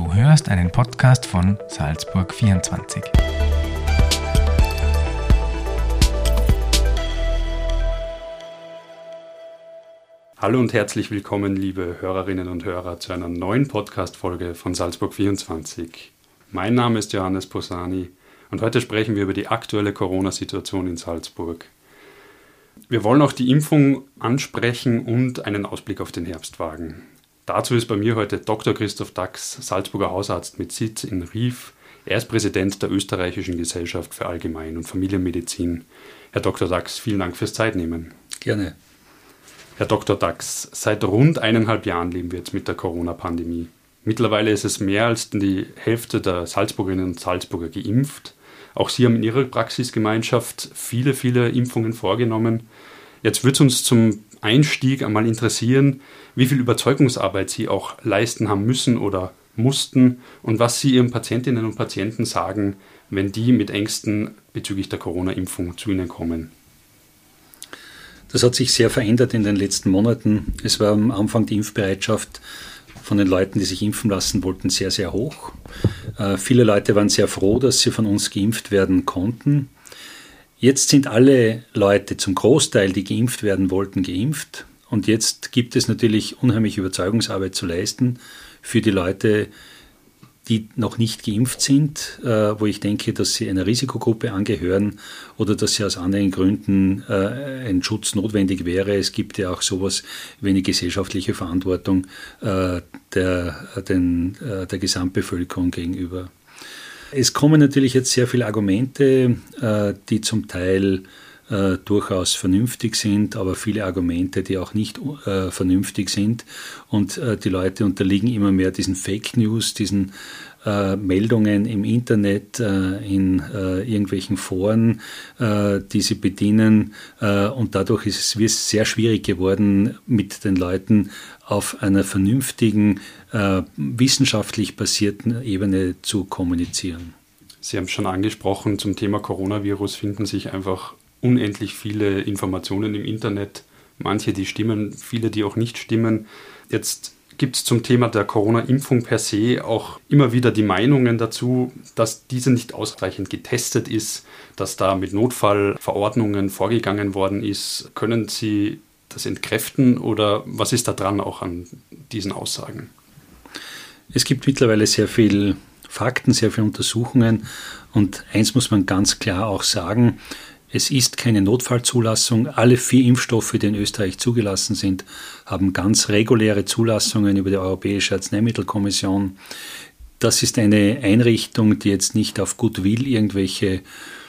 Du hörst einen Podcast von Salzburg 24. Hallo und herzlich willkommen, liebe Hörerinnen und Hörer, zu einer neuen Podcast-Folge von Salzburg 24. Mein Name ist Johannes Posani und heute sprechen wir über die aktuelle Corona-Situation in Salzburg. Wir wollen auch die Impfung ansprechen und einen Ausblick auf den Herbst wagen. Dazu ist bei mir heute Dr. Christoph Dachs, Salzburger Hausarzt mit Sitz in Rief. Er ist Präsident der Österreichischen Gesellschaft für Allgemein- und Familienmedizin. Herr Dr. Dachs, vielen Dank fürs Zeitnehmen. Gerne. Herr Dr. Dachs, seit rund 1,5 Jahren leben wir jetzt mit der Corona-Pandemie. Mittlerweile ist es mehr als die Hälfte der Salzburgerinnen und Salzburger geimpft. Auch Sie haben in Ihrer Praxisgemeinschaft viele Impfungen vorgenommen. Jetzt wird es uns zum Einstieg einmal interessieren, wie viel Überzeugungsarbeit Sie auch leisten haben müssen oder mussten und was Sie Ihren Patientinnen und Patienten sagen, wenn die mit Ängsten bezüglich der Corona-Impfung zu Ihnen kommen. Das hat sich sehr verändert in den letzten Monaten. Es war am Anfang die Impfbereitschaft von den Leuten, die sich impfen lassen wollten, sehr, sehr hoch. Viele Leute waren sehr froh, dass sie von uns geimpft werden konnten. Jetzt sind alle Leute zum Großteil, die geimpft werden wollten, geimpft. Und jetzt gibt es natürlich unheimlich Überzeugungsarbeit zu leisten für die Leute, die noch nicht geimpft sind, wo ich denke, dass sie einer Risikogruppe angehören oder dass sie aus anderen Gründen ein Schutz notwendig wäre. Es gibt ja auch sowas wie eine gesellschaftliche Verantwortung der Gesamtbevölkerung gegenüber. Es kommen natürlich jetzt sehr viele Argumente, die zum Teil durchaus vernünftig sind, aber viele Argumente, die auch nicht vernünftig sind. Und die Leute unterliegen immer mehr diesen Fake News, diesen Meldungen im Internet, in irgendwelchen Foren, die sie bedienen. Und dadurch ist es sehr schwierig geworden, mit den Leuten auf einer vernünftigen, wissenschaftlich basierten Ebene zu kommunizieren. Sie haben es schon angesprochen, zum Thema Coronavirus finden sich einfach unendlich viele Informationen im Internet. Manche, die stimmen, viele, die auch nicht stimmen. Jetzt gibt es zum Thema der Corona-Impfung per se auch immer wieder die Meinungen dazu, dass diese nicht ausreichend getestet ist, dass da mit Notfallverordnungen vorgegangen worden ist. Können Sie das entkräften oder was ist da dran auch an diesen Aussagen? Es gibt mittlerweile sehr viel Fakten, sehr viele Untersuchungen und eins muss man ganz klar auch sagen: Es ist keine Notfallzulassung. Alle 4 Impfstoffe, die in Österreich zugelassen sind, haben ganz reguläre Zulassungen über die Europäische Arzneimittelkommission. Das ist eine Einrichtung, die jetzt nicht auf Goodwill irgendwelche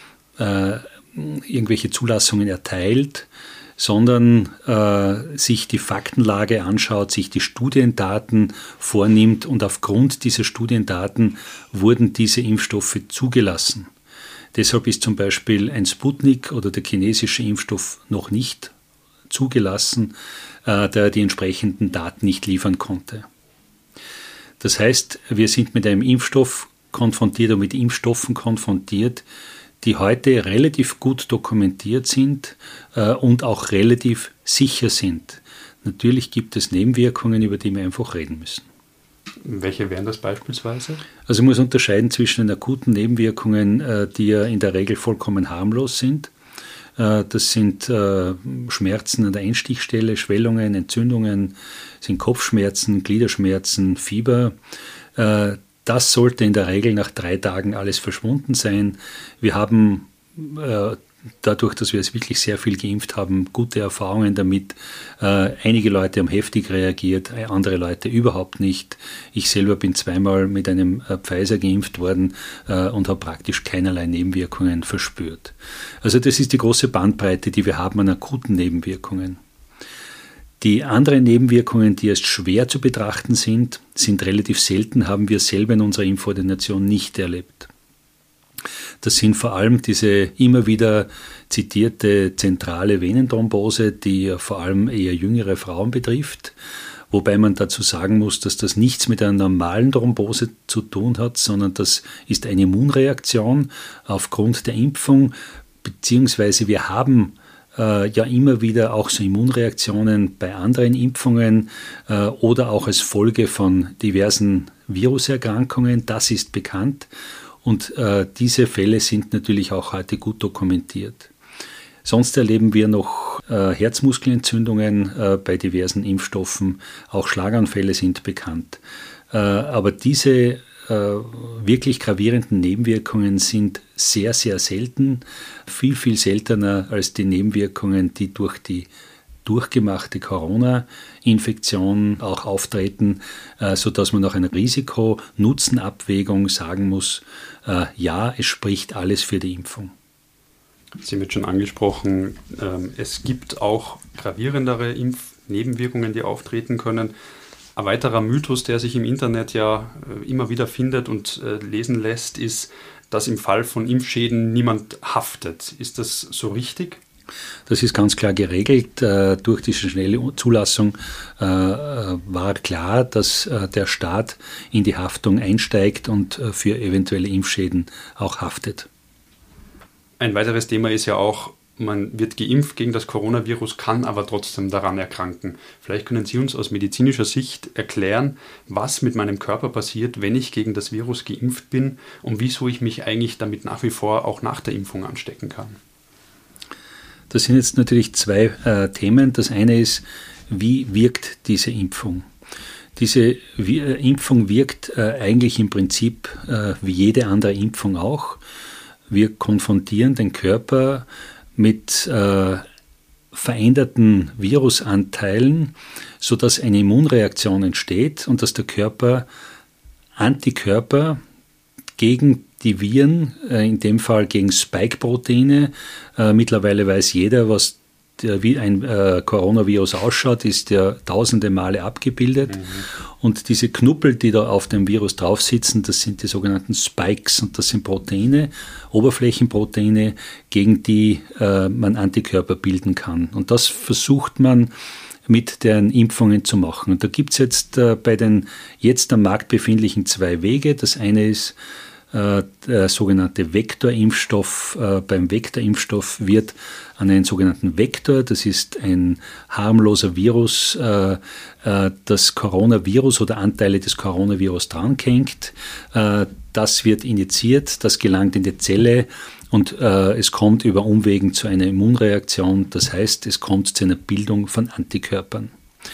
Zulassungen erteilt, sondern sich die Faktenlage anschaut, sich die Studiendaten vornimmt und aufgrund dieser Studiendaten wurden diese Impfstoffe zugelassen. Deshalb ist zum Beispiel ein Sputnik oder der chinesische Impfstoff noch nicht zugelassen, da er die entsprechenden Daten nicht liefern konnte. Das heißt, wir sind mit einem Impfstoff konfrontiert und mit Impfstoffen konfrontiert, die heute relativ gut dokumentiert sind und auch relativ sicher sind. Natürlich gibt es Nebenwirkungen, über die wir einfach reden müssen. Welche wären das beispielsweise? Also man muss unterscheiden zwischen den akuten Nebenwirkungen, die ja in der Regel vollkommen harmlos sind. Das sind Schmerzen an der Einstichstelle, Schwellungen, Entzündungen, sind Kopfschmerzen, Gliederschmerzen, Fieber. Das sollte in der Regel nach 3 Tagen alles verschwunden sein. Wir haben dadurch, dass wir es wirklich sehr viel geimpft haben, gute Erfahrungen damit. Einige Leute haben heftig reagiert, andere Leute überhaupt nicht. Ich selber bin 2-mal mit einem Pfizer geimpft worden und habe praktisch keinerlei Nebenwirkungen verspürt. Also das ist die große Bandbreite, die wir haben an akuten Nebenwirkungen. Die anderen Nebenwirkungen, die erst schwer zu betrachten sind, sind relativ selten, haben wir selber in unserer Impfordination nicht erlebt. Das sind vor allem diese immer wieder zitierte zentrale Venenthrombose, die vor allem eher jüngere Frauen betrifft, wobei man dazu sagen muss, dass das nichts mit einer normalen Thrombose zu tun hat, sondern das ist eine Immunreaktion aufgrund der Impfung, beziehungsweise wir haben ja immer wieder auch so Immunreaktionen bei anderen Impfungen oder auch als Folge von diversen Viruserkrankungen, das ist bekannt und diese Fälle sind natürlich auch heute gut dokumentiert. Sonst erleben wir noch Herzmuskelentzündungen bei diversen Impfstoffen, auch Schlaganfälle sind bekannt. Aber diese wirklich gravierenden Nebenwirkungen sind sehr, sehr selten, viel, viel seltener als die Nebenwirkungen, die durch die durchgemachte Corona-Infektion auch auftreten, sodass man nach einer Risiko-Nutzen-Abwägung sagen muss, ja, es spricht alles für die Impfung. Sie haben jetzt schon angesprochen, es gibt auch gravierendere Impfnebenwirkungen, die auftreten können. Ein weiterer Mythos, der sich im Internet ja immer wieder findet und lesen lässt, ist, dass im Fall von Impfschäden niemand haftet. Ist das so richtig? Das ist ganz klar geregelt. Durch diese schnelle Zulassung war klar, dass der Staat in die Haftung einsteigt und für eventuelle Impfschäden auch haftet. Ein weiteres Thema ist ja auch, man wird geimpft gegen das Coronavirus, kann aber trotzdem daran erkranken. Vielleicht können Sie uns aus medizinischer Sicht erklären, was mit meinem Körper passiert, wenn ich gegen das Virus geimpft bin und wieso ich mich eigentlich damit nach wie vor auch nach der Impfung anstecken kann. Das sind jetzt natürlich zwei Themen. Das eine ist, wie wirkt diese Impfung? Diese Impfung wirkt eigentlich im Prinzip wie jede andere Impfung auch. Wir konfrontieren den Körper mit veränderten Virusanteilen, sodass eine Immunreaktion entsteht und dass der Körper Antikörper gegen die Viren, in dem Fall gegen Spike-Proteine, mittlerweile weiß jeder, was wie ein Coronavirus ausschaut, ist ja tausende Male abgebildet. Und diese Knuppel, die da auf dem Virus drauf sitzen, das sind die sogenannten Spikes und das sind Proteine, Oberflächenproteine, gegen die man Antikörper bilden kann. Und das versucht man mit den Impfungen zu machen. Und da gibt es jetzt bei den jetzt am Markt befindlichen zwei Wege. Das eine ist der sogenannte Vektorimpfstoff. Beim Vektorimpfstoff wird an einen sogenannten Vektor, das ist ein harmloser Virus, das Coronavirus oder Anteile des Coronavirus dranhängt. Das wird injiziert, das gelangt in die Zelle und es kommt über Umwegen zu einer Immunreaktion. Das heißt, es kommt zu einer Bildung von Antikörpern.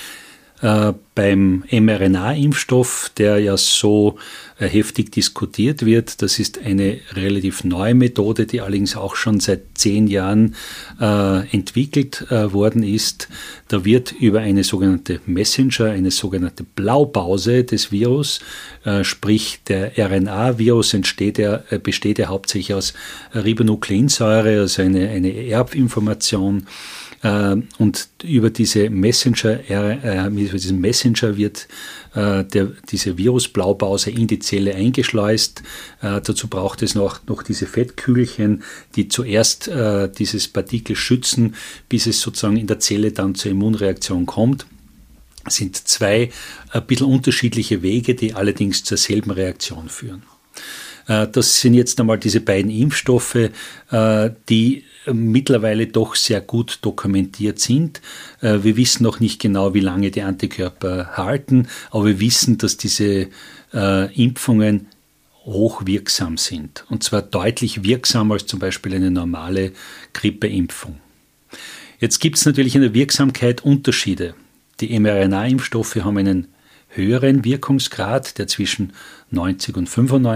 Beim mRNA-Impfstoff, der ja so heftig diskutiert wird, das ist eine relativ neue Methode, die allerdings auch schon seit 10 Jahren entwickelt worden ist. Da wird über eine sogenannte Messenger, eine sogenannte Blaupause des Virus, sprich der RNA-Virus besteht ja hauptsächlich aus Ribonukleinsäure, also eine Erbinformation. Und über diese Messenger wird diese Virusblaupause in die Zelle eingeschleust. Dazu braucht es noch diese Fettkügelchen, die zuerst dieses Partikel schützen, bis es sozusagen in der Zelle dann zur Immunreaktion kommt. Es sind zwei ein bisschen unterschiedliche Wege, die allerdings zur selben Reaktion führen. Das sind jetzt einmal diese beiden Impfstoffe, die mittlerweile doch sehr gut dokumentiert sind. Wir wissen noch nicht genau, wie lange die Antikörper halten, aber wir wissen, dass diese Impfungen hochwirksam sind. Und zwar deutlich wirksamer als zum Beispiel eine normale Grippeimpfung. Jetzt gibt es natürlich in der Wirksamkeit Unterschiede. Die mRNA-Impfstoffe haben einen höheren Wirkungsgrad, der zwischen 90 und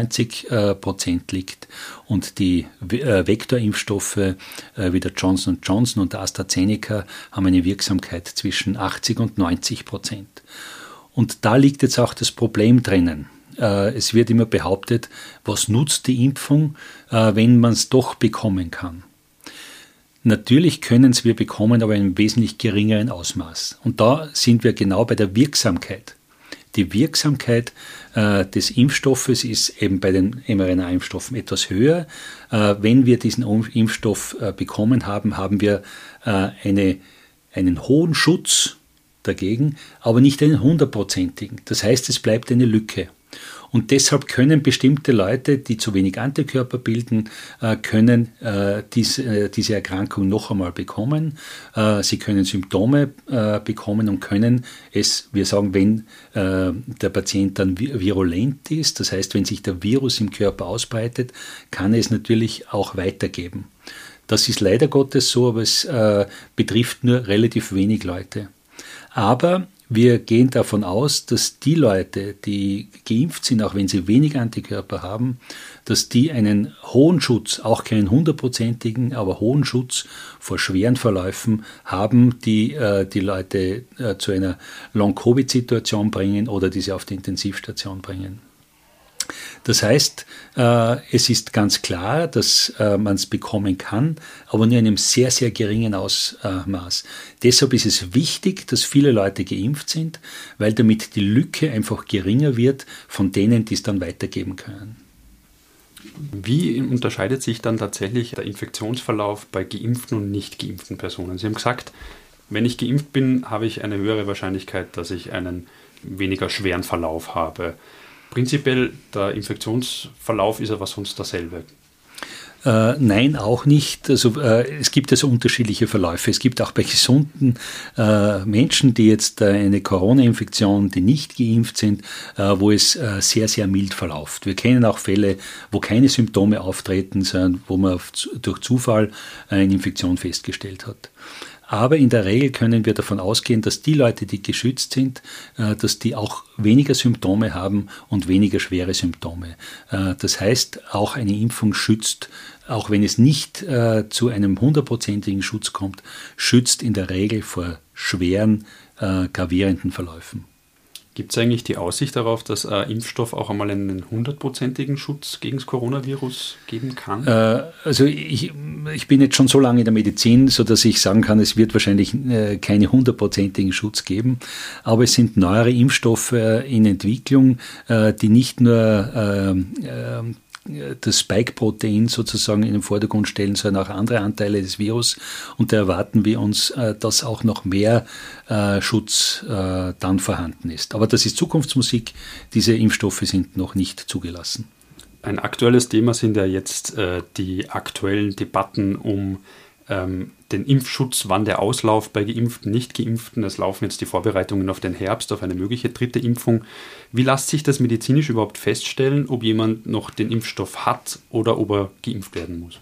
95% liegt. Und die Vektorimpfstoffe wie der Johnson & Johnson und der AstraZeneca haben eine Wirksamkeit zwischen 80 und 90%. Und da liegt jetzt auch das Problem drinnen. Es wird immer behauptet, was nutzt die Impfung, wenn man es doch bekommen kann. Natürlich können wir bekommen, aber in einem wesentlich geringeren Ausmaß. Und da sind wir genau bei der Wirksamkeit. Die Wirksamkeit des Impfstoffes ist eben bei den mRNA-Impfstoffen etwas höher. Wenn wir diesen Impfstoff bekommen haben, haben wir einen hohen Schutz dagegen, aber nicht einen 100%igen. Das heißt, es bleibt eine Lücke. Und deshalb können bestimmte Leute, die zu wenig Antikörper bilden, können diese Erkrankung noch einmal bekommen. Sie können Symptome bekommen und können es, wir sagen, wenn der Patient dann virulent ist, das heißt, wenn sich der Virus im Körper ausbreitet, kann es natürlich auch weitergeben. Das ist leider Gottes so, aber es betrifft nur relativ wenig Leute. Aber wir gehen davon aus, dass die Leute, die geimpft sind, auch wenn sie wenig Antikörper haben, dass die einen hohen Schutz, auch keinen 100%igen, aber hohen Schutz vor schweren Verläufen haben, die die Leute zu einer Long-Covid-Situation bringen oder die sie auf die Intensivstation bringen. Das heißt, es ist ganz klar, dass man es bekommen kann, aber nur in einem sehr, sehr geringen Ausmaß. Deshalb ist es wichtig, dass viele Leute geimpft sind, weil damit die Lücke einfach geringer wird von denen, die es dann weitergeben können. Wie unterscheidet sich dann tatsächlich der Infektionsverlauf bei geimpften und nicht geimpften Personen? Sie haben gesagt, wenn ich geimpft bin, habe ich eine höhere Wahrscheinlichkeit, dass ich einen weniger schweren Verlauf habe. Prinzipiell, der Infektionsverlauf ist aber sonst derselbe. Nein, auch nicht. Also es gibt also unterschiedliche Verläufe. Es gibt auch bei gesunden Menschen, die jetzt eine Corona-Infektion, die nicht geimpft sind, wo es sehr, sehr mild verläuft. Wir kennen auch Fälle, wo keine Symptome auftreten, sondern wo man durch Zufall eine Infektion festgestellt hat. Aber in der Regel können wir davon ausgehen, dass die Leute, die geschützt sind, dass die auch weniger Symptome haben und weniger schwere Symptome. Das heißt, auch eine Impfung schützt, auch wenn es nicht zu einem 100%igen Schutz kommt, schützt in der Regel vor schweren, gravierenden Verläufen. Gibt es eigentlich die Aussicht darauf, dass ein Impfstoff auch einmal einen 100%igen Schutz gegen das Coronavirus geben kann? Also ich bin jetzt schon so lange in der Medizin, sodass ich sagen kann, es wird wahrscheinlich keine 100%igen Schutz geben. Aber es sind neuere Impfstoffe in Entwicklung, die nicht nur das Spike-Protein sozusagen in den Vordergrund stellen, sondern auch andere Anteile des Virus. Und da erwarten wir uns, dass auch noch mehr Schutz dann vorhanden ist. Aber das ist Zukunftsmusik. Diese Impfstoffe sind noch nicht zugelassen. Ein aktuelles Thema sind ja jetzt die aktuellen Debatten um den Impfschutz, wann der Auslauf bei Geimpften, Nicht-Geimpften. Es laufen jetzt die Vorbereitungen auf den Herbst, auf eine mögliche 3. Impfung. Wie lässt sich das medizinisch überhaupt feststellen, ob jemand noch den Impfstoff hat oder ob er geimpft werden muss?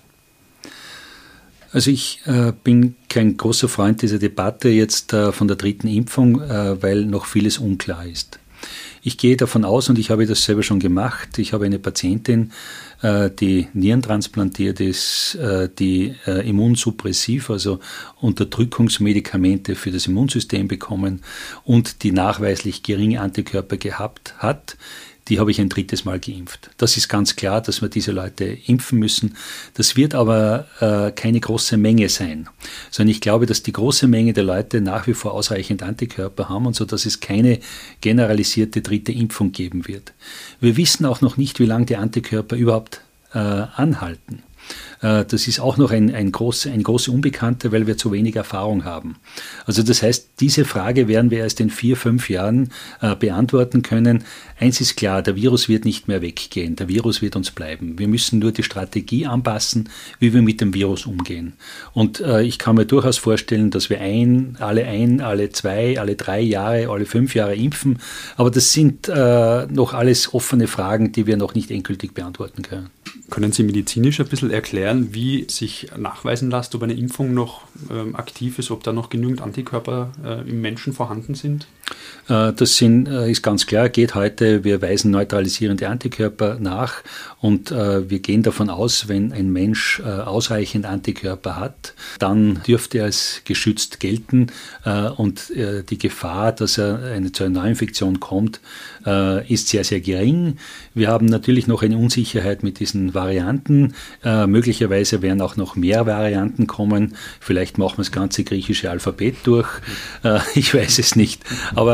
Also ich bin kein großer Freund dieser Debatte jetzt von der 3. Impfung, weil noch vieles unklar ist. Ich gehe davon aus, und ich habe das selber schon gemacht, ich habe eine Patientin, die nierentransplantiert ist, die immunsuppressiv, also Unterdrückungsmedikamente für das Immunsystem bekommen und die nachweislich geringe Antikörper gehabt hat. Die habe ich ein 3. Mal geimpft. Das ist ganz klar, dass wir diese Leute impfen müssen. Das wird aber keine große Menge sein, sondern ich glaube, dass die große Menge der Leute nach wie vor ausreichend Antikörper haben und so, dass es keine generalisierte 3. Impfung geben wird. Wir wissen auch noch nicht, wie lange die Antikörper überhaupt anhalten. Das ist auch noch eine große Unbekannte, weil wir zu wenig Erfahrung haben. Also das heißt, diese Frage werden wir erst in 4-5 Jahren beantworten können. Eins ist klar, der Virus wird nicht mehr weggehen, der Virus wird uns bleiben. Wir müssen nur die Strategie anpassen, wie wir mit dem Virus umgehen. Und ich kann mir durchaus vorstellen, dass wir alle 2, alle 3 Jahre, alle 5 Jahre impfen. Aber das sind noch alles offene Fragen, die wir noch nicht endgültig beantworten können. Können Sie medizinisch ein bisschen erklären, wie sich nachweisen lässt, ob eine Impfung noch aktiv ist, ob da noch genügend Antikörper im Menschen vorhanden sind? Das ist ganz klar, geht heute, wir weisen neutralisierende Antikörper nach und wir gehen davon aus, wenn ein Mensch ausreichend Antikörper hat, dann dürfte er als geschützt gelten und die Gefahr, dass er zu einer Neuinfektion kommt, ist sehr, sehr gering. Wir haben natürlich noch eine Unsicherheit mit diesen Varianten. Möglicherweise werden auch noch mehr Varianten kommen. Vielleicht machen wir das ganze griechische Alphabet durch. Ich weiß es nicht. Aber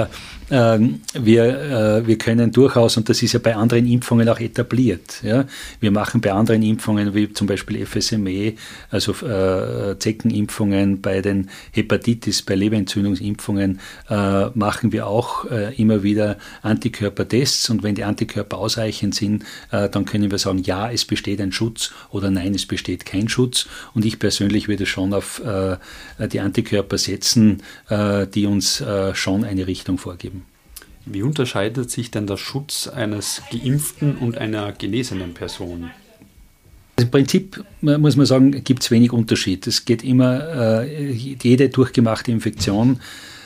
wir können durchaus, und das ist ja bei anderen Impfungen auch etabliert, ja, wir machen bei anderen Impfungen, wie zum Beispiel FSME, also Zeckenimpfungen, bei den Hepatitis, bei Leberentzündungsimpfungen, machen wir auch immer wieder Antikörpertests, und wenn die Antikörper ausreichend sind, dann können wir sagen, ja, es besteht ein Schutz, oder nein, es besteht kein Schutz, und ich persönlich würde schon auf die Antikörper setzen, die uns schon eine Richtung vorgeben. Wie unterscheidet sich denn der Schutz eines Geimpften und einer genesenen Person? Im Prinzip, muss man sagen, gibt es wenig Unterschied. Es geht immer, jede durchgemachte Infektion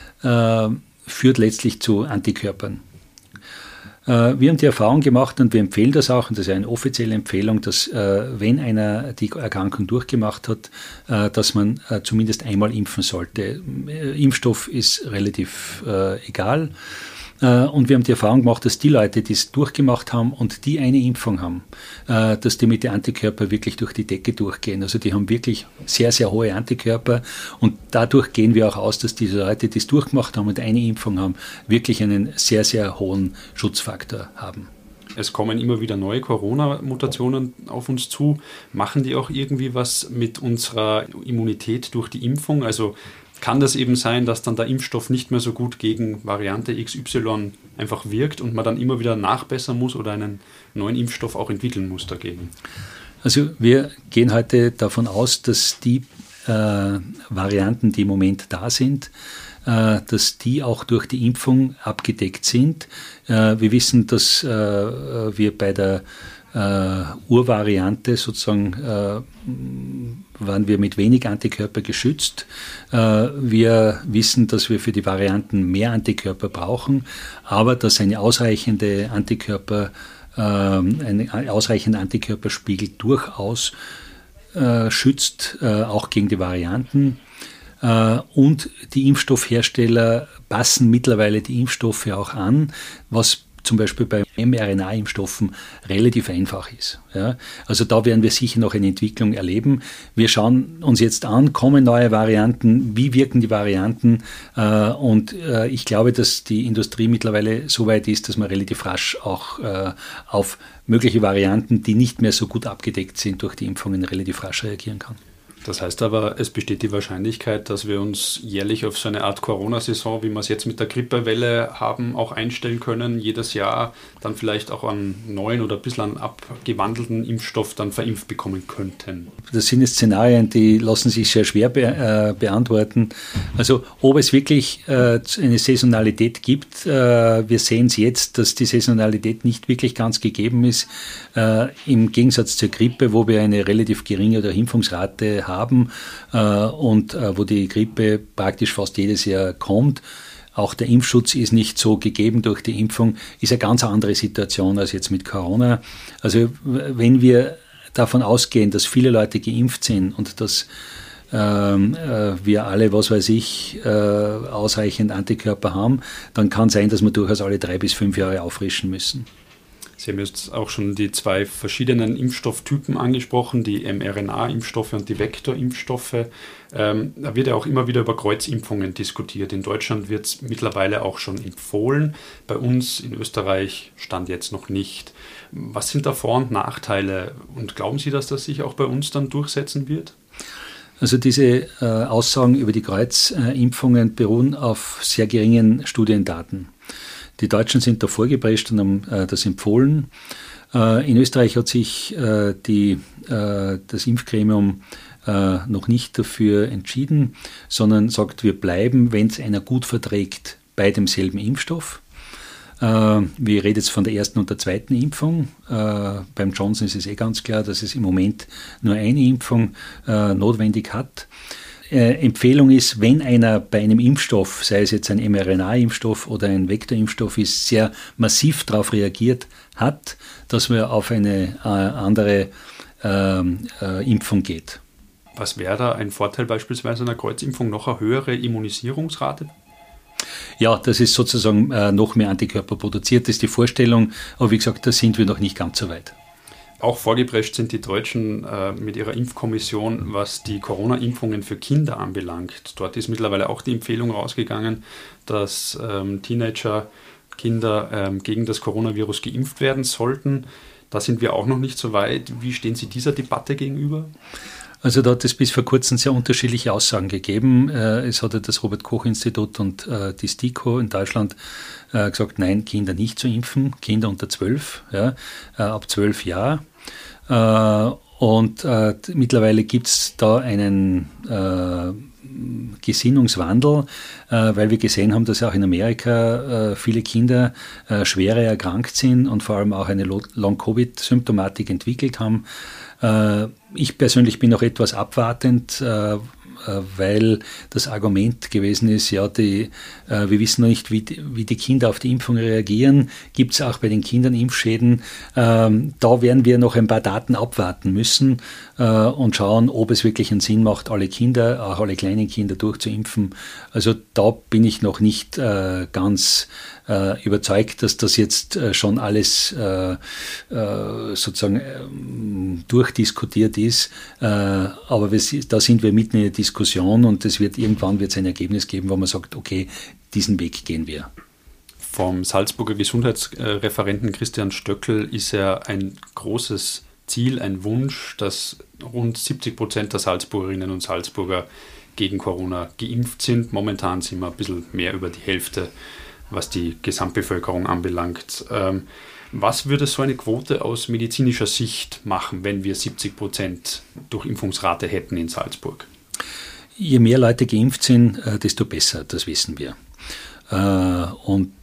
führt letztlich zu Antikörpern. Wir haben die Erfahrung gemacht, und wir empfehlen das auch, und das ist eine offizielle Empfehlung, dass wenn einer die Erkrankung durchgemacht hat, dass man zumindest einmal impfen sollte. Impfstoff ist relativ egal. Und wir haben die Erfahrung gemacht, dass die Leute, die es durchgemacht haben und die eine Impfung haben, dass die mit den Antikörpern wirklich durch die Decke durchgehen. Also die haben wirklich sehr, sehr hohe Antikörper, und dadurch gehen wir auch aus, dass diese Leute, die es durchgemacht haben und eine Impfung haben, wirklich einen sehr, sehr hohen Schutzfaktor haben. Es kommen immer wieder neue Corona-Mutationen auf uns zu. Machen die auch irgendwie was mit unserer Immunität durch die Impfung? Also kann das eben sein, dass dann der Impfstoff nicht mehr so gut gegen Variante XY einfach wirkt und man dann immer wieder nachbessern muss oder einen neuen Impfstoff auch entwickeln muss dagegen? Also wir gehen heute davon aus, dass die Varianten, die im Moment da sind, dass die auch durch die Impfung abgedeckt sind. Wir wissen, dass wir bei der Urvariante sozusagen waren wir mit wenig Antikörper geschützt. Wir wissen, dass wir für die Varianten mehr Antikörper brauchen, aber dass ein ausreichender Antikörperspiegel durchaus schützt, auch gegen die Varianten. Und die Impfstoffhersteller passen mittlerweile die Impfstoffe auch an, was zum Beispiel bei mRNA-Impfstoffen relativ einfach ist. Ja. Also da werden wir sicher noch eine Entwicklung erleben. Wir schauen uns jetzt an, kommen neue Varianten, wie wirken die Varianten, und ich glaube, dass die Industrie mittlerweile so weit ist, dass man relativ rasch auch auf mögliche Varianten, die nicht mehr so gut abgedeckt sind durch die Impfungen, relativ rasch reagieren kann. Das heißt aber, es besteht die Wahrscheinlichkeit, dass wir uns jährlich auf so eine Art Corona-Saison, wie wir es jetzt mit der Grippewelle haben, auch einstellen können, jedes Jahr dann vielleicht auch einen neuen oder ein bisschen einen abgewandelten Impfstoff dann verimpft bekommen könnten. Das sind Szenarien, die lassen sich sehr schwer beantworten. Also ob es wirklich eine Saisonalität gibt, wir sehen es jetzt, dass die Saisonalität nicht wirklich ganz gegeben ist, im Gegensatz zur Grippe, wo wir eine relativ geringe Impfungsrate haben und wo die Grippe praktisch fast jedes Jahr kommt. Auch der Impfschutz ist nicht so gegeben durch die Impfung, ist eine ganz andere Situation als jetzt mit Corona. Also wenn wir davon ausgehen, dass viele Leute geimpft sind und dass wir alle, ausreichend Antikörper haben, dann kann sein, dass wir durchaus alle 3 bis 5 Jahre auffrischen müssen. Sie haben jetzt auch schon die 2 verschiedenen Impfstofftypen angesprochen, die mRNA-Impfstoffe und die Vektorimpfstoffe. Da wird ja auch immer wieder über Kreuzimpfungen diskutiert. In Deutschland wird es mittlerweile auch schon empfohlen. Bei uns in Österreich stand jetzt noch nicht. Was sind da Vor- und Nachteile? Und glauben Sie, dass das sich auch bei uns dann durchsetzen wird? Also diese Aussagen über die Kreuzimpfungen beruhen auf sehr geringen Studiendaten. Die Deutschen sind da vorgeprescht und haben das empfohlen. In Österreich hat sich das Impfgremium noch nicht dafür entschieden, sondern sagt, wir bleiben, wenn es einer gut verträgt, bei demselben Impfstoff. Wir reden jetzt von der ersten und der zweiten Impfung. Beim Johnson ist es ganz klar, dass es im Moment nur eine Impfung notwendig hat. Empfehlung ist, wenn einer bei einem Impfstoff, sei es jetzt ein mRNA-Impfstoff oder ein Vektorimpfstoff ist, sehr massiv darauf reagiert hat, dass man auf eine andere Impfung geht. Was wäre da ein Vorteil beispielsweise einer Kreuzimpfung? Noch eine höhere Immunisierungsrate? Ja, das ist sozusagen noch mehr Antikörper produziert, das ist die Vorstellung, aber wie gesagt, da sind wir noch nicht ganz so weit. Auch vorgeprescht sind die Deutschen mit ihrer Impfkommission, was die Corona-Impfungen für Kinder anbelangt. Dort ist mittlerweile auch die Empfehlung rausgegangen, dass Teenager, Kinder gegen das Coronavirus geimpft werden sollten. Da sind wir auch noch nicht so weit. Wie stehen Sie dieser Debatte gegenüber? Also da hat es bis vor kurzem sehr unterschiedliche Aussagen gegeben. Es hatte das Robert-Koch-Institut und die STIKO in Deutschland gesagt, nein, Kinder nicht zu impfen, Kinder unter 12, ja, ab 12 Jahren. Und mittlerweile gibt es da einen Gesinnungswandel, weil wir gesehen haben, dass auch in Amerika viele Kinder schwerer erkrankt sind und vor allem auch eine Long-Covid-Symptomatik entwickelt haben. Ich persönlich bin noch etwas abwartend, weil das Argument gewesen ist, ja, wir wissen noch nicht, wie die Kinder auf die Impfung reagieren. Gibt es auch bei den Kindern Impfschäden? Da werden wir noch ein paar Daten abwarten müssen und schauen, ob es wirklich einen Sinn macht, alle Kinder, auch alle kleinen Kinder durchzuimpfen. Also da bin ich noch nicht ganz überzeugt, dass das jetzt schon alles sozusagen durchdiskutiert ist. Aber da sind wir mitten in der Diskussion und irgendwann wird es ein Ergebnis geben, wo man sagt, okay, diesen Weg gehen wir. Vom Salzburger Gesundheitsreferenten Christian Stöckel ist ja ein großes Ziel, ein Wunsch, dass rund 70% der Salzburgerinnen und Salzburger gegen Corona geimpft sind. Momentan sind wir ein bisschen mehr über die Hälfte, was die Gesamtbevölkerung anbelangt. Was würde so eine Quote aus medizinischer Sicht machen, wenn wir 70% Durchimpfungsrate hätten in Salzburg? Je mehr Leute geimpft sind, desto besser, das wissen wir. Und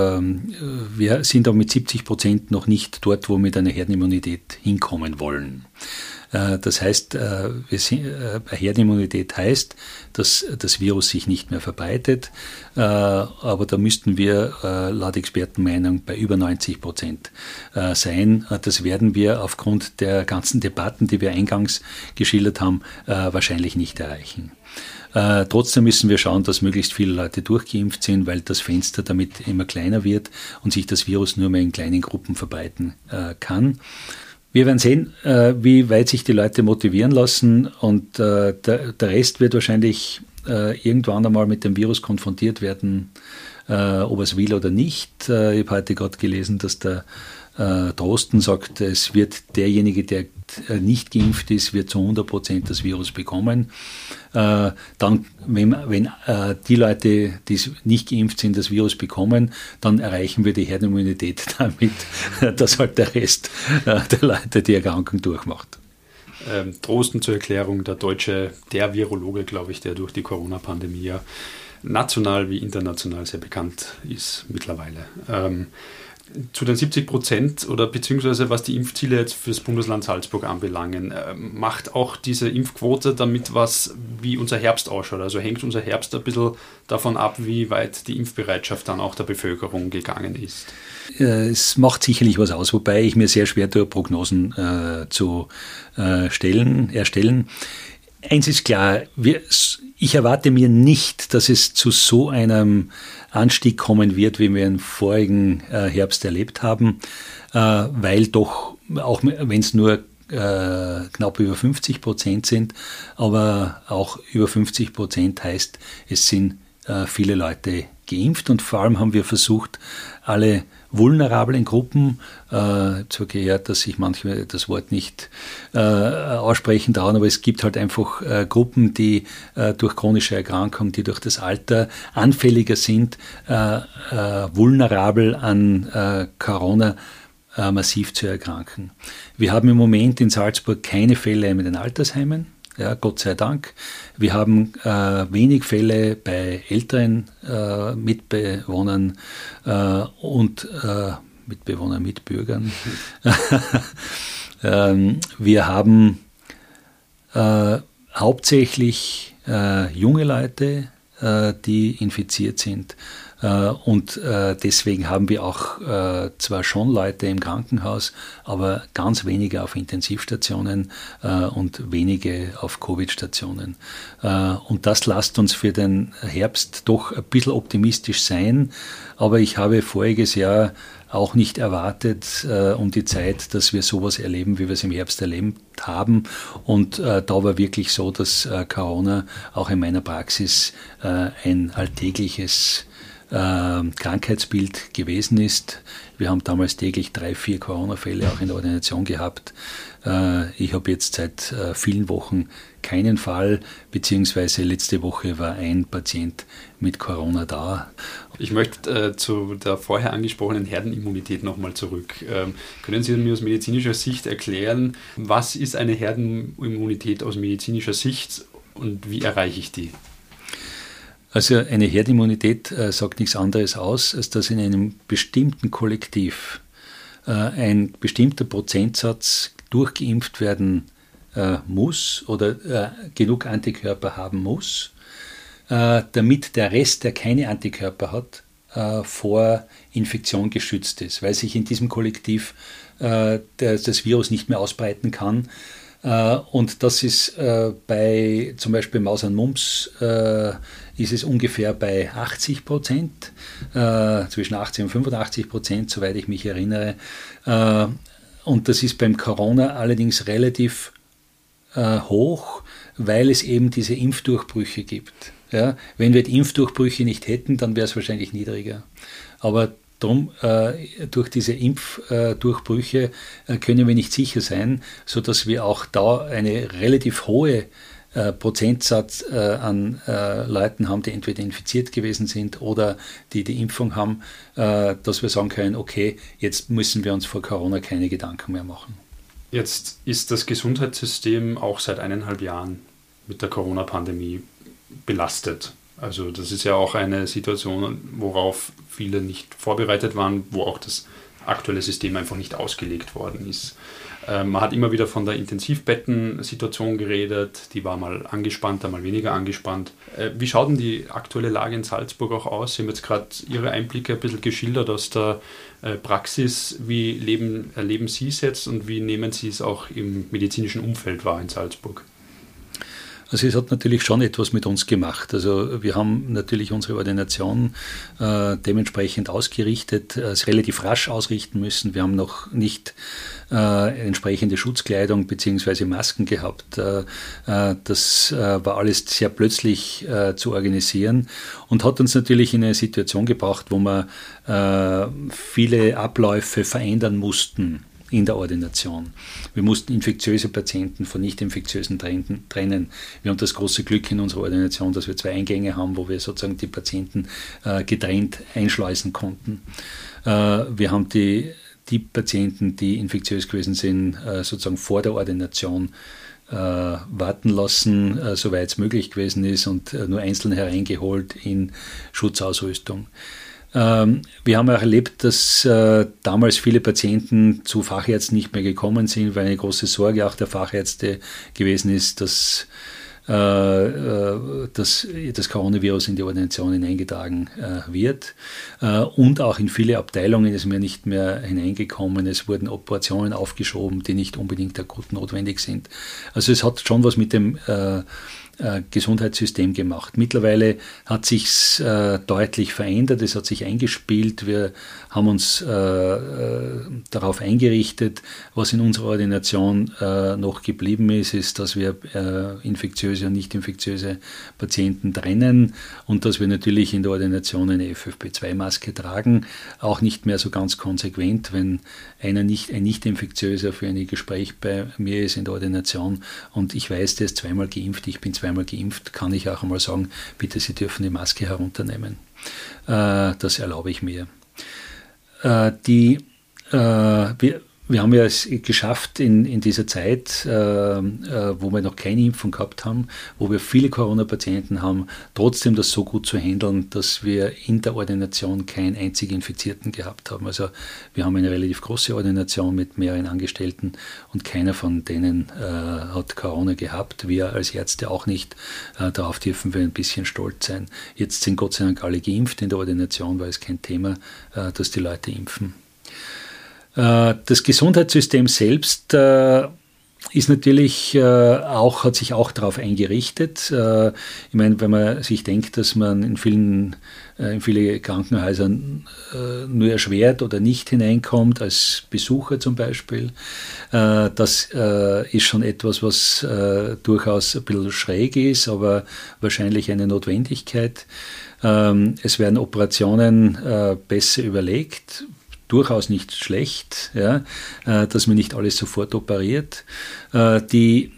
wir sind auch mit 70% noch nicht dort, wo wir mit einer Herdenimmunität hinkommen wollen. Das heißt, Herdenimmunität heißt, dass das Virus sich nicht mehr verbreitet, aber da müssten wir laut Expertenmeinung bei über 90% sein. Das werden wir aufgrund der ganzen Debatten, die wir eingangs geschildert haben, wahrscheinlich nicht erreichen. Trotzdem müssen wir schauen, dass möglichst viele Leute durchgeimpft sind, weil das Fenster damit immer kleiner wird und sich das Virus nur mehr in kleinen Gruppen verbreiten kann. Wir werden sehen, wie weit sich die Leute motivieren lassen und der Rest wird wahrscheinlich irgendwann einmal mit dem Virus konfrontiert werden, ob er es will oder nicht. Ich habe heute gerade gelesen, dass der Drosten sagt, es wird derjenige, der nicht geimpft ist, wird zu 100% das Virus bekommen. Dann, wenn die Leute, die nicht geimpft sind, das Virus bekommen, dann erreichen wir die Herdenimmunität damit, dass halt der Rest der Leute die Erkrankung durchmacht. Drosten zur Erklärung, der Virologe, glaube ich, der durch die Corona-Pandemie ja national wie international sehr bekannt ist mittlerweile. Zu den 70% oder beziehungsweise was die Impfziele jetzt für das Bundesland Salzburg anbelangen, macht auch diese Impfquote damit was, wie unser Herbst ausschaut? Also hängt unser Herbst ein bisschen davon ab, wie weit die Impfbereitschaft dann auch der Bevölkerung gegangen ist? Es macht sicherlich was aus, wobei ich mir sehr schwer tue, Prognosen zu erstellen. Eins ist klar, ich erwarte mir nicht, dass es zu so einem Anstieg kommen wird, wie wir im vorigen Herbst erlebt haben, weil doch, auch wenn es nur knapp über 50% sind, aber auch über 50% heißt, es sind viele Leute geimpft und vor allem haben wir versucht, alle vulnerablen Gruppen, zwar gehört, dass sich manchmal das Wort nicht aussprechen trauen, aber es gibt halt einfach Gruppen, die durch chronische Erkrankungen, die durch das Alter anfälliger sind, vulnerabel an Corona massiv zu erkranken. Wir haben im Moment in Salzburg keine Fälle mit den Altersheimen. Ja, Gott sei Dank. Wir haben wenig Fälle bei älteren Mitbewohnern und Mitbürgern. Wir haben hauptsächlich junge Leute, die infiziert sind. Und deswegen haben wir auch zwar schon Leute im Krankenhaus, aber ganz wenige auf Intensivstationen und wenige auf Covid-Stationen. Und das lässt uns für den Herbst doch ein bisschen optimistisch sein. Aber ich habe voriges Jahr auch nicht erwartet um die Zeit, dass wir sowas erleben, wie wir es im Herbst erlebt haben. Und da war wirklich so, dass Corona auch in meiner Praxis ein alltägliches Krankheitsbild gewesen ist. Wir haben damals täglich 3-4 Corona-Fälle auch in der Ordination gehabt. Ich habe jetzt seit vielen Wochen keinen Fall, beziehungsweise letzte Woche war ein Patient mit Corona da. Ich möchte zu der vorher angesprochenen Herdenimmunität nochmal zurück. Können Sie mir aus medizinischer Sicht erklären, was ist eine Herdenimmunität aus medizinischer Sicht und wie erreiche ich die? Also eine Herdenimmunität sagt nichts anderes aus, als dass in einem bestimmten Kollektiv ein bestimmter Prozentsatz durchgeimpft werden muss oder genug Antikörper haben muss, damit der Rest, der keine Antikörper hat, vor Infektion geschützt ist, weil sich in diesem Kollektiv das Virus nicht mehr ausbreiten kann. Und das ist bei zum Beispiel Maus und Mumps ist es ungefähr bei 80%, zwischen 80 und 85%, soweit ich mich erinnere. Und das ist beim Corona allerdings relativ hoch, weil es eben diese Impfdurchbrüche gibt. Ja? Wenn wir die Impfdurchbrüche nicht hätten, dann wäre es wahrscheinlich niedriger. Aber drum, durch diese Impfdurchbrüche können wir nicht sicher sein, sodass wir auch da eine relativ hohe Prozentsatz an Leuten haben, die entweder infiziert gewesen sind oder die Impfung haben, dass wir sagen können, okay, jetzt müssen wir uns vor Corona keine Gedanken mehr machen. Jetzt ist das Gesundheitssystem auch seit 1,5 Jahren mit der Corona-Pandemie belastet. Also das ist ja auch eine Situation, worauf viele nicht vorbereitet waren, wo auch das aktuelle System einfach nicht ausgelegt worden ist. Man hat immer wieder von der Intensivbetten-Situation geredet, die war mal angespannter, mal weniger angespannt. Wie schaut denn die aktuelle Lage in Salzburg auch aus? Sie haben jetzt gerade Ihre Einblicke ein bisschen geschildert aus der Praxis. Wie erleben Sie es jetzt und wie nehmen Sie es auch im medizinischen Umfeld wahr in Salzburg? Also es hat natürlich schon etwas mit uns gemacht. Also wir haben natürlich unsere Ordination dementsprechend ausgerichtet, es relativ rasch ausrichten müssen. Wir haben noch nicht entsprechende Schutzkleidung bzw. Masken gehabt. Das war alles sehr plötzlich zu organisieren und hat uns natürlich in eine Situation gebracht, wo wir viele Abläufe verändern mussten in der Ordination. Wir mussten infektiöse Patienten von nicht-infektiösen trennen. Wir haben das große Glück in unserer Ordination, dass wir 2 Eingänge haben, wo wir sozusagen die Patienten getrennt einschleusen konnten. Wir haben die Patienten, die infektiös gewesen sind, sozusagen vor der Ordination warten lassen, soweit es möglich gewesen ist und nur einzeln hereingeholt in Schutzausrüstung. Wir haben auch erlebt, dass damals viele Patienten zu Fachärzten nicht mehr gekommen sind, weil eine große Sorge auch der Fachärzte gewesen ist, dass das Coronavirus in die Ordination hineingetragen wird. Und auch in viele Abteilungen ist mir nicht mehr hineingekommen. Es wurden Operationen aufgeschoben, die nicht unbedingt akut notwendig sind. Also es hat schon was mit dem Gesundheitssystem gemacht. Mittlerweile hat sich's deutlich verändert, es hat sich eingespielt, wir haben uns darauf eingerichtet. Was in unserer Ordination noch geblieben ist, ist, dass wir infektiöse und nicht infektiöse Patienten trennen und dass wir natürlich in der Ordination eine FFP2-Maske tragen, auch nicht mehr so ganz konsequent, wenn ein Nicht-Infektiöser für ein Gespräch bei mir ist in der Ordination und ich weiß, der ist 2-mal geimpft, ich bin 2-mal geimpft, kann ich auch einmal sagen, bitte, Sie dürfen die Maske herunternehmen. Das erlaube ich mir. Wir wir haben ja es geschafft in dieser Zeit, wo wir noch keine Impfung gehabt haben, wo wir viele Corona-Patienten haben, trotzdem das so gut zu handeln, dass wir in der Ordination keinen einzigen Infizierten gehabt haben. Also wir haben eine relativ große Ordination mit mehreren Angestellten und keiner von denen hat Corona gehabt. Wir als Ärzte auch nicht. Darauf dürfen wir ein bisschen stolz sein. Jetzt sind Gott sei Dank alle geimpft in der Ordination, weil es kein Thema, dass die Leute impfen. Das Gesundheitssystem selbst ist natürlich hat sich auch darauf eingerichtet. Ich meine, wenn man sich denkt, dass man in viele Krankenhäuser nur erschwert oder nicht hineinkommt, als Besucher zum Beispiel, das ist schon etwas, was durchaus ein bisschen schräg ist, aber wahrscheinlich eine Notwendigkeit. Es werden Operationen besser überlegt, durchaus nicht schlecht, ja, dass man nicht alles sofort operiert. Die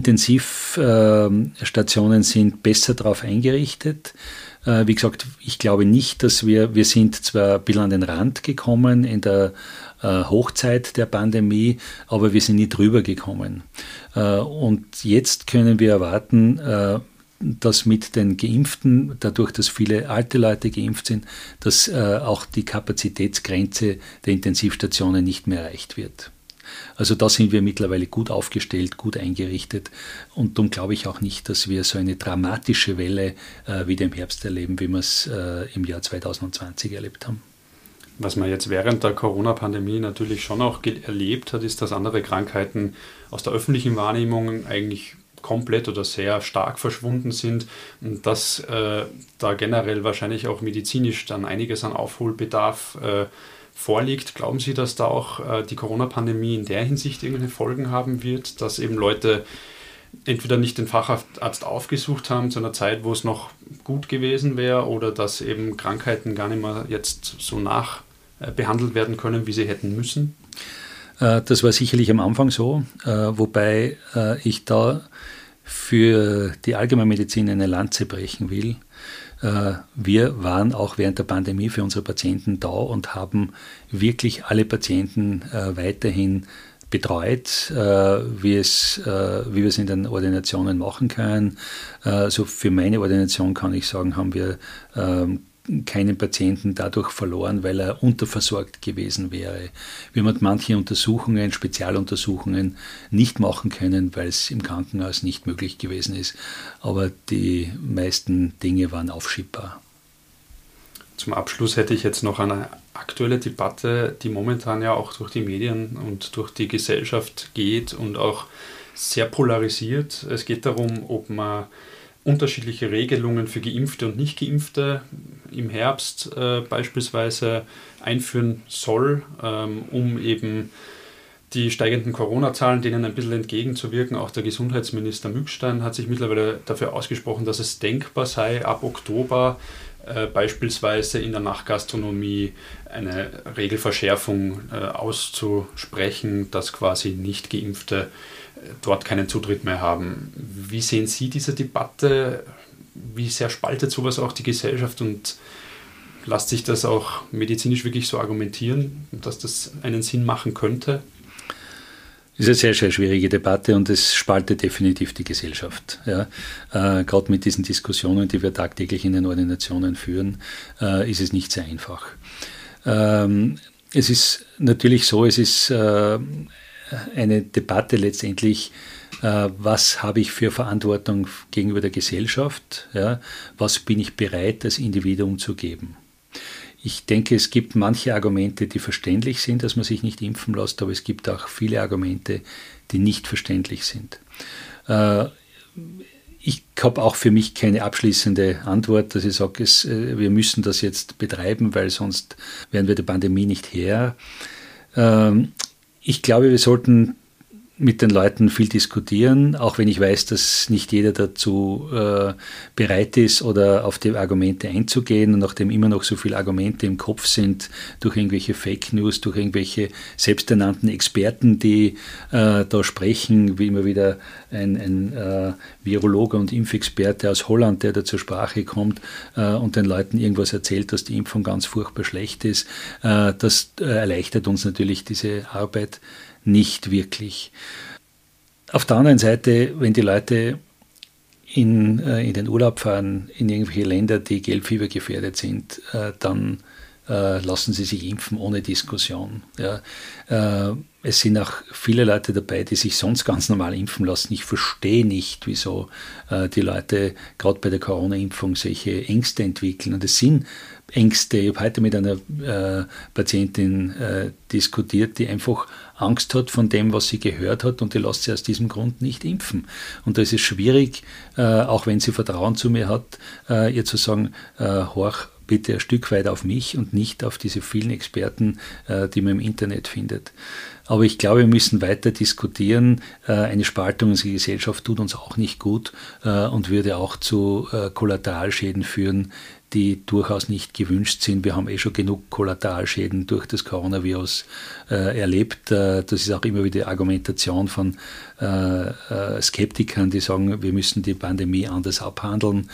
Intensivstationen sind besser darauf eingerichtet. Wie gesagt, ich glaube nicht, dass wir sind zwar ein bisschen an den Rand gekommen in der Hochzeit der Pandemie, aber wir sind nie drüber gekommen. Und jetzt können wir erwarten, dass mit den Geimpften, dadurch, dass viele alte Leute geimpft sind, dass auch die Kapazitätsgrenze der Intensivstationen nicht mehr erreicht wird. Also da sind wir mittlerweile gut aufgestellt, gut eingerichtet und darum glaube ich auch nicht, dass wir so eine dramatische Welle wieder im Herbst erleben, wie wir es im Jahr 2020 erlebt haben. Was man jetzt während der Corona-Pandemie natürlich schon auch erlebt hat, ist, dass andere Krankheiten aus der öffentlichen Wahrnehmung eigentlich komplett oder sehr stark verschwunden sind und dass da generell wahrscheinlich auch medizinisch dann einiges an Aufholbedarf vorliegt. Glauben Sie, dass da auch die Corona-Pandemie in der Hinsicht irgendwelche Folgen haben wird, dass eben Leute entweder nicht den Facharzt aufgesucht haben zu einer Zeit, wo es noch gut gewesen wäre, oder dass eben Krankheiten gar nicht mehr jetzt so behandelt werden können, wie sie hätten müssen? Das war sicherlich am Anfang so, wobei ich da für die Allgemeinmedizin eine Lanze brechen will. Wir waren auch während der Pandemie für unsere Patienten da und haben wirklich alle Patienten weiterhin betreut, wie wir es in den Ordinationen machen können. Also für meine Ordination kann ich sagen, haben wir keinen Patienten dadurch verloren, weil er unterversorgt gewesen wäre. Wir haben manche Untersuchungen, Spezialuntersuchungen nicht machen können, weil es im Krankenhaus nicht möglich gewesen ist. Aber die meisten Dinge waren aufschiebbar. Zum Abschluss hätte ich jetzt noch eine aktuelle Debatte, die momentan ja auch durch die Medien und durch die Gesellschaft geht und auch sehr polarisiert. Es geht darum, ob man unterschiedliche Regelungen für Geimpfte und Nicht-Geimpfte im Herbst beispielsweise einführen soll, um eben die steigenden Corona-Zahlen, denen ein bisschen entgegenzuwirken. Auch der Gesundheitsminister Mückstein hat sich mittlerweile dafür ausgesprochen, dass es denkbar sei, ab Oktober beispielsweise in der Nachtgastronomie eine Regelverschärfung auszusprechen, dass quasi Nicht-Geimpfte dort keinen Zutritt mehr haben. Wie sehen Sie diese Debatte? Wie sehr spaltet sowas auch die Gesellschaft und lässt sich das auch medizinisch wirklich so argumentieren, dass das einen Sinn machen könnte? Das ist eine sehr, sehr schwierige Debatte und es spaltet definitiv die Gesellschaft. Ja. Gerade mit diesen Diskussionen, die wir tagtäglich in den Ordinationen führen, ist es nicht sehr einfach. Es ist natürlich so, es ist eine Debatte letztendlich, was habe ich für Verantwortung gegenüber der Gesellschaft, ja, was bin ich bereit als Individuum zu geben. Ich denke, es gibt manche Argumente, die verständlich sind, dass man sich nicht impfen lässt, aber es gibt auch viele Argumente, die nicht verständlich sind. Ich habe auch für mich keine abschließende Antwort, dass ich sage, wir müssen das jetzt betreiben, weil sonst werden wir der Pandemie nicht Herr. Ich glaube, wir sollten mit den Leuten viel diskutieren, auch wenn ich weiß, dass nicht jeder dazu bereit ist oder auf die Argumente einzugehen und nachdem immer noch so viele Argumente im Kopf sind, durch irgendwelche Fake News, durch irgendwelche selbsternannten Experten, die da sprechen, wie immer wieder ein Virologe und Impfexperte aus Holland, der da zur Sprache kommt und den Leuten irgendwas erzählt, dass die Impfung ganz furchtbar schlecht ist. Das erleichtert uns natürlich diese Arbeit nicht wirklich. Auf der anderen Seite, wenn die Leute in den Urlaub fahren, in irgendwelche Länder, die Gelbfieber gefährdet sind, dann lassen sie sich impfen ohne Diskussion. Ja. Es sind auch viele Leute dabei, die sich sonst ganz normal impfen lassen. Ich verstehe nicht, wieso die Leute gerade bei der Corona-Impfung solche Ängste entwickeln. Und es sind Ängste. Ich habe heute mit einer Patientin diskutiert, die einfach Angst hat von dem, was sie gehört hat und die lässt sie aus diesem Grund nicht impfen. Und da ist es schwierig, auch wenn sie Vertrauen zu mir hat, ihr zu sagen, horch bitte ein Stück weit auf mich und nicht auf diese vielen Experten, die man im Internet findet. Aber ich glaube, wir müssen weiter diskutieren. Eine Spaltung unserer Gesellschaft tut uns auch nicht gut und würde auch zu Kollateralschäden führen, die durchaus nicht gewünscht sind. Wir haben schon genug Kollateralschäden durch das Coronavirus erlebt. Das ist auch immer wieder die Argumentation von Skeptikern, die sagen, wir müssen die Pandemie anders abhandeln.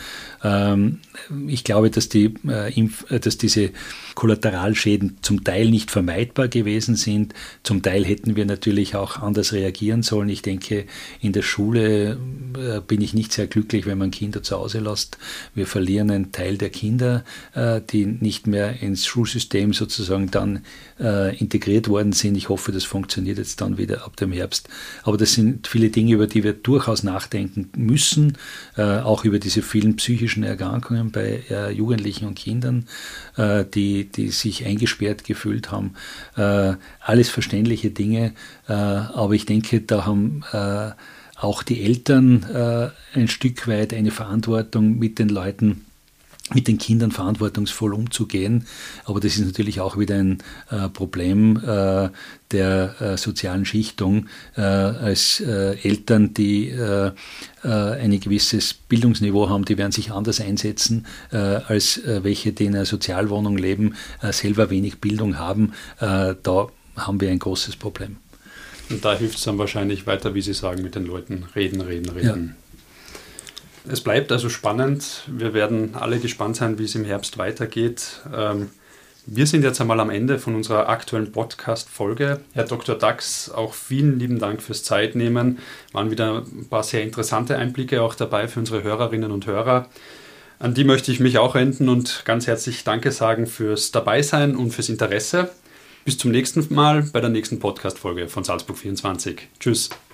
Ich glaube, dass diese Kollateralschäden zum Teil nicht vermeidbar gewesen sind. Zum Teil hätten wir natürlich auch anders reagieren sollen. Ich denke, in der Schule bin ich nicht sehr glücklich, wenn man Kinder zu Hause lässt. Wir verlieren einen Teil der Kinder, die nicht mehr ins Schulsystem sozusagen dann integriert worden sind. Ich hoffe, das funktioniert jetzt dann wieder ab dem Herbst. Aber das sind viele Dinge, über die wir durchaus nachdenken müssen, auch über diese vielen psychischen Erkrankungen bei Jugendlichen und Kindern, die sich eingesperrt gefühlt haben. Alles verständliche Dinge, aber ich denke, da haben auch die Eltern ein Stück weit eine Verantwortung, mit den Leuten, mit den Kindern verantwortungsvoll umzugehen. Aber das ist natürlich auch wieder ein Problem der sozialen Schichtung. Als Eltern, die ein gewisses Bildungsniveau haben, die werden sich anders einsetzen, als welche, die in einer Sozialwohnung leben, selber wenig Bildung haben. Da haben wir ein großes Problem. Und da hilft es dann wahrscheinlich weiter, wie Sie sagen, mit den Leuten reden. Ja. Es bleibt also spannend. Wir werden alle gespannt sein, wie es im Herbst weitergeht. Wir sind jetzt einmal am Ende von unserer aktuellen Podcast-Folge. Herr Dr. Dachs, auch vielen lieben Dank fürs Zeitnehmen. Waren wieder ein paar sehr interessante Einblicke auch dabei für unsere Hörerinnen und Hörer. An die möchte ich mich auch wenden und ganz herzlich Danke sagen fürs Dabeisein und fürs Interesse. Bis zum nächsten Mal bei der nächsten Podcast-Folge von Salzburg 24. Tschüss.